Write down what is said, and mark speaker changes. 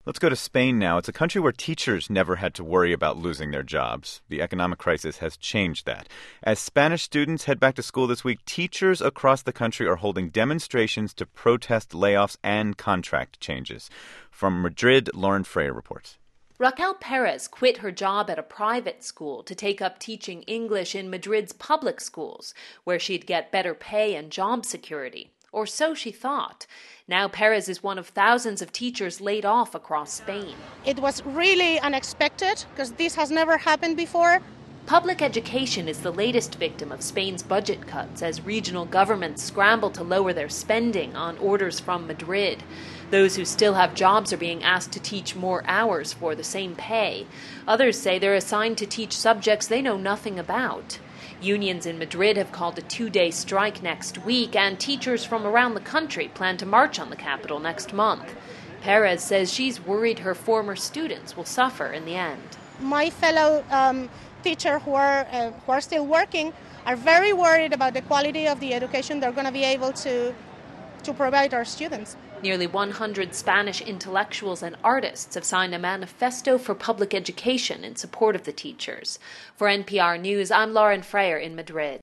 Speaker 1: Let's go to Spain now. It's a country where teachers never had to worry about losing their jobs. The economic crisis has changed that. As Spanish students head back to school this week, teachers across the country are holding demonstrations to protest layoffs and contract changes. From Madrid, Lauren Freire reports.
Speaker 2: Raquel Perez quit her job at a private school to take up teaching English in Madrid's public schools, where she'd get better pay and job security. Or so she thought. Now Perez is one of thousands of teachers laid off across Spain.
Speaker 3: It was really unexpected because this has never happened before.
Speaker 2: Public education is the latest victim of Spain's budget cuts as regional governments scramble to lower their spending on orders from Madrid. Those who still have jobs are being asked to teach more hours for the same pay. Others say they're assigned to teach subjects they know nothing about. Unions in Madrid have called a 2-day strike next week, and teachers from around the country plan to march on the capital next month. Perez says she's worried her former students will suffer in the end.
Speaker 3: My fellow teachers who are still working are very worried about the quality of the education they're going to be able to provide our students.
Speaker 2: Nearly 100 Spanish intellectuals and artists have signed a manifesto for public education in support of the teachers. For NPR News, I'm Lauren Freire in Madrid.